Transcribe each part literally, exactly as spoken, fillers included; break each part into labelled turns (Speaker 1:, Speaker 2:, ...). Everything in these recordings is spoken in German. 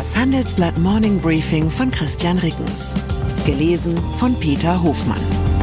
Speaker 1: Das Handelsblatt Morning Briefing von Christian Rickens. Gelesen von Peter Hofmann.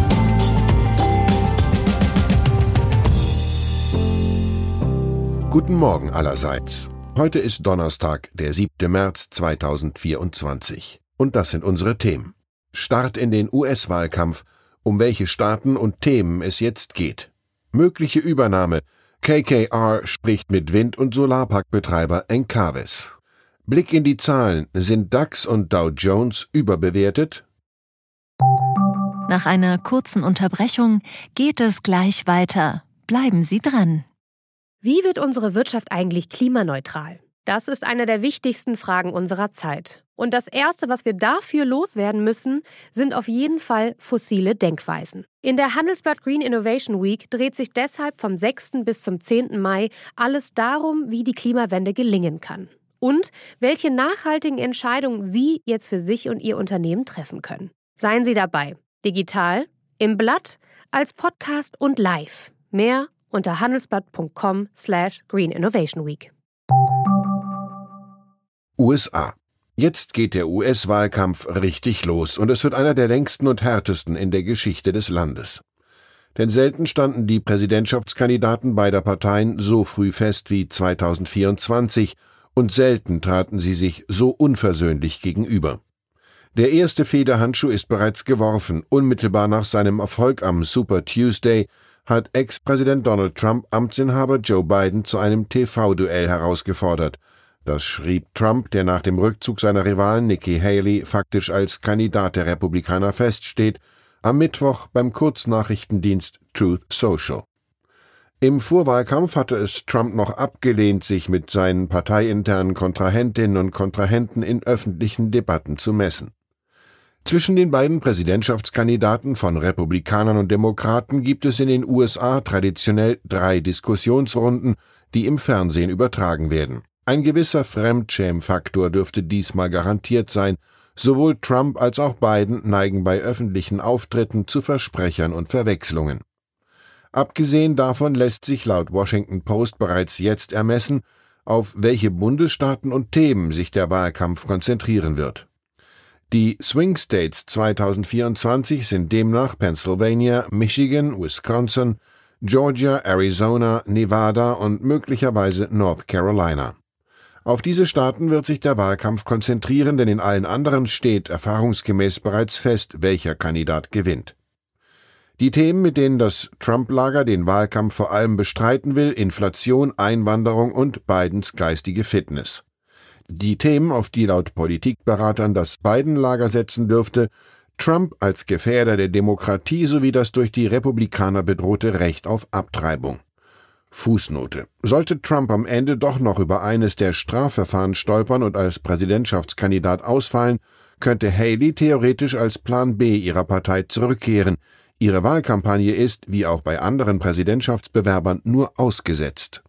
Speaker 2: Guten Morgen allerseits. Heute ist Donnerstag, der siebte März zweitausendvierundzwanzig. Und das sind unsere Themen. Start in den U S-Wahlkampf. Um welche Staaten und Themen es jetzt geht. Mögliche Übernahme. K K R spricht mit Wind- und Solarparkbetreiber Encavis. Blick in die Zahlen. Sind DAX und Dow Jones überbewertet?
Speaker 3: Nach einer kurzen Unterbrechung geht es gleich weiter. Bleiben Sie dran.
Speaker 4: Wie wird unsere Wirtschaft eigentlich klimaneutral? Das ist eine der wichtigsten Fragen unserer Zeit. Und das Erste, was wir dafür loswerden müssen, sind auf jeden Fall fossile Denkweisen. In der Handelsblatt Green Innovation Week dreht sich deshalb vom sechsten bis zum zehnten Mai alles darum, wie die Klimawende gelingen kann. Und welche nachhaltigen Entscheidungen Sie jetzt für sich und Ihr Unternehmen treffen können. Seien Sie dabei. Digital, im Blatt, als Podcast und live. Mehr unter handelsblatt punkt com slash green innovation week.
Speaker 2: U S A. Jetzt geht der U S-Wahlkampf richtig los und es wird einer der längsten und härtesten in der Geschichte des Landes. Denn selten standen die Präsidentschaftskandidaten beider Parteien so früh fest wie zweitausendvierundzwanzig und selten traten sie sich so unversöhnlich gegenüber. Der erste Federhandschuh ist bereits geworfen. Unmittelbar nach seinem Erfolg am Super Tuesday hat Ex-Präsident Donald Trump Amtsinhaber Joe Biden zu einem T V-Duell herausgefordert. Das schrieb Trump, der nach dem Rückzug seiner Rivalen Nikki Haley faktisch als Kandidat der Republikaner feststeht, am Mittwoch beim Kurznachrichtendienst Truth Social. Im Vorwahlkampf hatte es Trump noch abgelehnt, sich mit seinen parteiinternen Kontrahentinnen und Kontrahenten in öffentlichen Debatten zu messen. Zwischen den beiden Präsidentschaftskandidaten von Republikanern und Demokraten gibt es in den U S A traditionell drei Diskussionsrunden, die im Fernsehen übertragen werden. Ein gewisser Fremdschämfaktor dürfte diesmal garantiert sein. Sowohl Trump als auch Biden neigen bei öffentlichen Auftritten zu Versprechern und Verwechslungen. Abgesehen davon lässt sich laut Washington Post bereits jetzt ermessen, auf welche Bundesstaaten und Themen sich der Wahlkampf konzentrieren wird. Die Swing States zweitausendvierundzwanzig sind demnach Pennsylvania, Michigan, Wisconsin, Georgia, Arizona, Nevada und möglicherweise North Carolina. Auf diese Staaten wird sich der Wahlkampf konzentrieren, denn in allen anderen steht erfahrungsgemäß bereits fest, welcher Kandidat gewinnt. Die Themen, mit denen das Trump-Lager den Wahlkampf vor allem bestreiten will: Inflation, Einwanderung und Bidens geistige Fitness. Die Themen, auf die laut Politikberatern das Biden-Lager setzen dürfte: Trump als Gefährder der Demokratie sowie das durch die Republikaner bedrohte Recht auf Abtreibung. Fußnote: Sollte Trump am Ende doch noch über eines der Strafverfahren stolpern und als Präsidentschaftskandidat ausfallen, könnte Haley theoretisch als Plan B ihrer Partei zurückkehren. Ihre Wahlkampagne ist, wie auch bei anderen Präsidentschaftsbewerbern, nur ausgesetzt.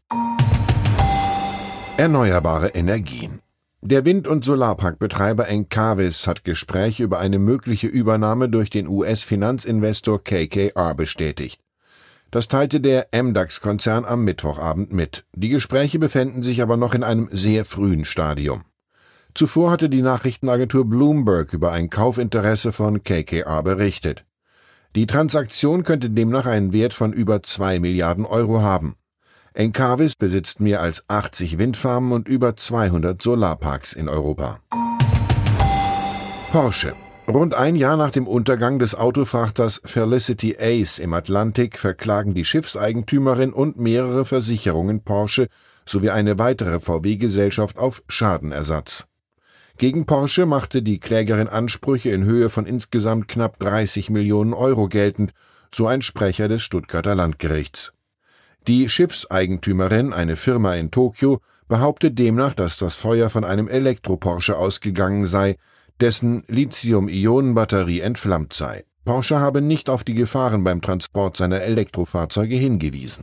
Speaker 2: Erneuerbare Energien. Der Wind- und Solarparkbetreiber Encavis hat Gespräche über eine mögliche Übernahme durch den U S-Finanzinvestor K K R bestätigt. Das teilte der M DAX-Konzern am Mittwochabend mit. Die Gespräche befänden sich aber noch in einem sehr frühen Stadium. Zuvor hatte die Nachrichtenagentur Bloomberg über ein Kaufinteresse von K K R berichtet. Die Transaktion könnte demnach einen Wert von über zwei Milliarden Euro haben. Encavis besitzt mehr als achtzig Windfarmen und über zweihundert Solarparks in Europa. Porsche. Rund ein Jahr nach dem Untergang des Autofrachters Felicity Ace im Atlantik verklagen die Schiffseigentümerin und mehrere Versicherungen Porsche sowie eine weitere V W-Gesellschaft auf Schadenersatz. Gegen Porsche machte die Klägerin Ansprüche in Höhe von insgesamt knapp dreißig Millionen Euro geltend, so ein Sprecher des Stuttgarter Landgerichts. Die Schiffseigentümerin, eine Firma in Tokio, behauptet demnach, dass das Feuer von einem Elektro-Porsche ausgegangen sei, dessen Lithium-Ionen-Batterie entflammt sei. Porsche habe nicht auf die Gefahren beim Transport seiner Elektrofahrzeuge hingewiesen.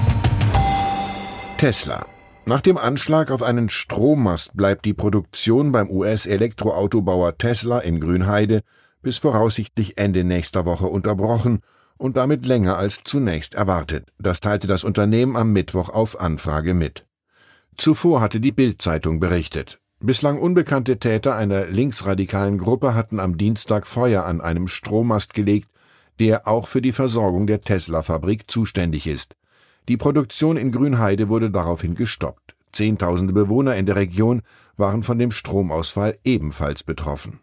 Speaker 2: Tesla. Nach dem Anschlag auf einen Strommast bleibt die Produktion beim U S-Elektroautobauer Tesla in Grünheide bis voraussichtlich Ende nächster Woche unterbrochen und damit länger als zunächst erwartet. Das teilte das Unternehmen am Mittwoch auf Anfrage mit. Zuvor hatte die Bild-Zeitung berichtet. Bislang unbekannte Täter einer linksradikalen Gruppe hatten am Dienstag Feuer an einem Strommast gelegt, der auch für die Versorgung der Tesla-Fabrik zuständig ist. Die Produktion in Grünheide wurde daraufhin gestoppt. Zehntausende Bewohner in der Region waren von dem Stromausfall ebenfalls betroffen.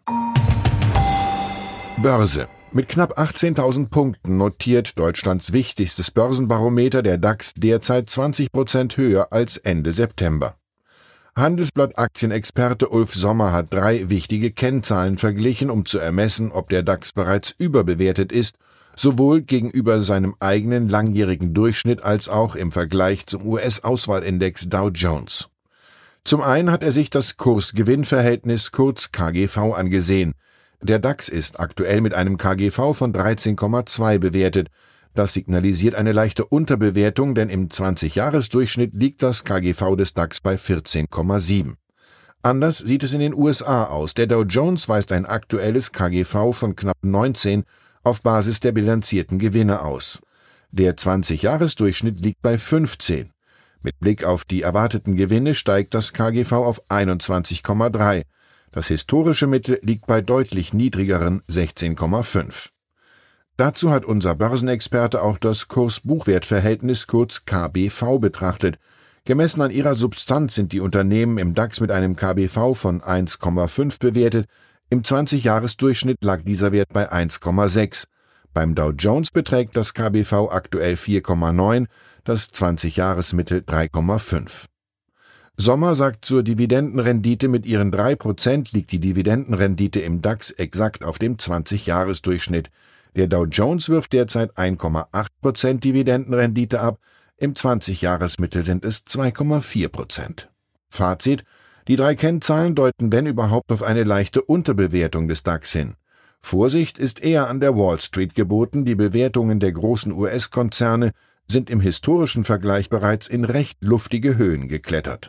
Speaker 2: Börse. Mit knapp achtzehntausend Punkten notiert Deutschlands wichtigstes Börsenbarometer, der DAX, derzeit zwanzig Prozent höher als Ende September. Handelsblatt-Aktienexperte Ulf Sommer hat drei wichtige Kennzahlen verglichen, um zu ermessen, ob der DAX bereits überbewertet ist, sowohl gegenüber seinem eigenen langjährigen Durchschnitt als auch im Vergleich zum U S-Auswahlindex Dow Jones. Zum einen hat er sich das Kurs-Gewinn-Verhältnis, kurz K G V, angesehen. Der DAX ist aktuell mit einem K G V von dreizehn Komma zwei bewertet. Das signalisiert eine leichte Unterbewertung, denn im zwanzig-Jahres-Durchschnitt liegt das K G V des DAX bei vierzehn Komma sieben. Anders sieht es in den U S A aus. Der Dow Jones weist ein aktuelles K G V von knapp neunzehn auf Basis der bilanzierten Gewinne aus. Der zwanzig-Jahres-Durchschnitt liegt bei fünfzehn. Mit Blick auf die erwarteten Gewinne steigt das K G V auf einundzwanzig Komma drei. Das historische Mittel liegt bei deutlich niedrigeren sechzehn Komma fünf. Dazu hat unser Börsenexperte auch das Kurs-Buchwert-Verhältnis, kurz K B V, betrachtet. Gemessen an ihrer Substanz sind die Unternehmen im DAX mit einem K B V von eins Komma fünf bewertet. Im zwanzig-Jahres-Durchschnitt lag dieser Wert bei eins Komma sechs. Beim Dow Jones beträgt das K B V aktuell vier Komma neun, das zwanzig-Jahres-Mittel drei Komma fünf. Sommer sagt zur Dividendenrendite, mit ihren drei Prozent liegt die Dividendenrendite im DAX exakt auf dem zwanzig-Jahres-Durchschnitt. Der Dow Jones wirft derzeit eins Komma acht Prozent Dividendenrendite ab, im zwanzig-Jahres-Mittel sind es zwei Komma vier Prozent. Fazit: Die drei Kennzahlen deuten wenn überhaupt auf eine leichte Unterbewertung des DAX hin. Vorsicht ist eher an der Wall Street geboten, die Bewertungen der großen U S-Konzerne sind im historischen Vergleich bereits in recht luftige Höhen geklettert.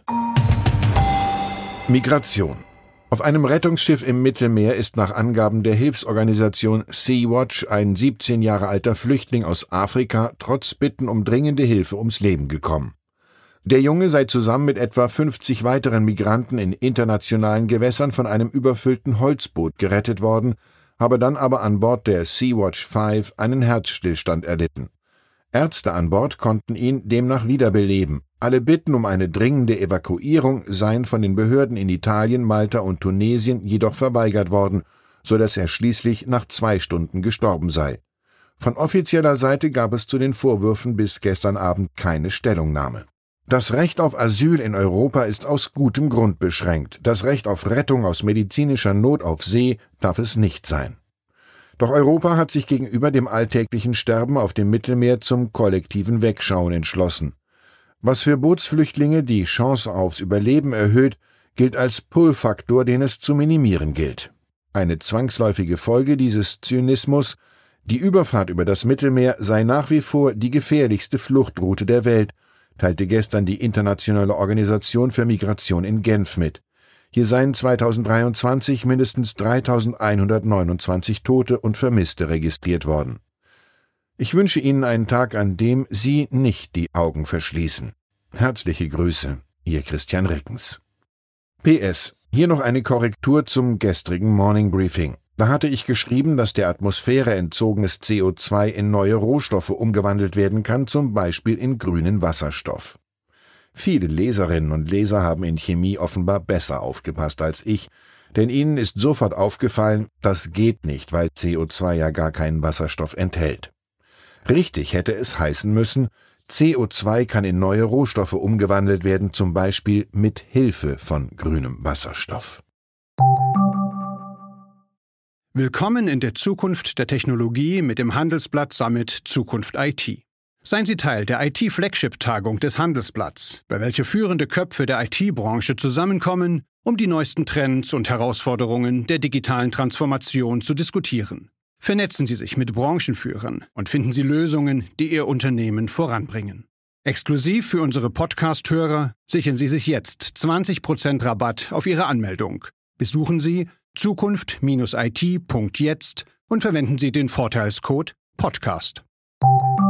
Speaker 2: Migration. Auf einem Rettungsschiff im Mittelmeer ist nach Angaben der Hilfsorganisation Sea-Watch ein siebzehn Jahre alter Flüchtling aus Afrika trotz Bitten um dringende Hilfe ums Leben gekommen. Der Junge sei zusammen mit etwa fünfzig weiteren Migranten in internationalen Gewässern von einem überfüllten Holzboot gerettet worden, habe dann aber an Bord der Sea-Watch fünf einen Herzstillstand erlitten. Ärzte an Bord konnten ihn demnach wiederbeleben. Alle Bitten um eine dringende Evakuierung seien von den Behörden in Italien, Malta und Tunesien jedoch verweigert worden, so dass er schließlich nach zwei Stunden gestorben sei. Von offizieller Seite gab es zu den Vorwürfen bis gestern Abend keine Stellungnahme. Das Recht auf Asyl in Europa ist aus gutem Grund beschränkt. Das Recht auf Rettung aus medizinischer Not auf See darf es nicht sein. Doch Europa hat sich gegenüber dem alltäglichen Sterben auf dem Mittelmeer zum kollektiven Wegschauen entschlossen. Was für Bootsflüchtlinge die Chance aufs Überleben erhöht, gilt als Pull-Faktor, den es zu minimieren gilt. Eine zwangsläufige Folge dieses Zynismus: Die Überfahrt über das Mittelmeer sei nach wie vor die gefährlichste Fluchtroute der Welt, teilte gestern die Internationale Organisation für Migration in Genf mit. Hier seien zweitausenddreiundzwanzig mindestens dreitausendeinhundertneunundzwanzig Tote und Vermisste registriert worden. Ich wünsche Ihnen einen Tag, an dem Sie nicht die Augen verschließen. Herzliche Grüße, Ihr Christian Rickens. P S. Hier noch eine Korrektur zum gestrigen Morning Briefing. Da hatte ich geschrieben, dass der Atmosphäre entzogenes C O zwei in neue Rohstoffe umgewandelt werden kann, zum Beispiel in grünen Wasserstoff. Viele Leserinnen und Leser haben in Chemie offenbar besser aufgepasst als ich, denn ihnen ist sofort aufgefallen, das geht nicht, weil C O zwei ja gar keinen Wasserstoff enthält. Richtig hätte es heißen müssen, C O zwei kann in neue Rohstoffe umgewandelt werden, zum Beispiel mit Hilfe von grünem Wasserstoff.
Speaker 5: Willkommen in der Zukunft der Technologie mit dem Handelsblatt Summit Zukunft I T. Seien Sie Teil der I T-Flagship-Tagung des Handelsblatts, bei welcher führende Köpfe der I T-Branche zusammenkommen, um die neuesten Trends und Herausforderungen der digitalen Transformation zu diskutieren. Vernetzen Sie sich mit Branchenführern und finden Sie Lösungen, die Ihr Unternehmen voranbringen. Exklusiv für unsere Podcast-Hörer sichern Sie sich jetzt zwanzig Prozent Rabatt auf Ihre Anmeldung. Besuchen Sie zukunft Bindestrich I T Punkt jetzt und verwenden Sie den Vorteilscode Podcast.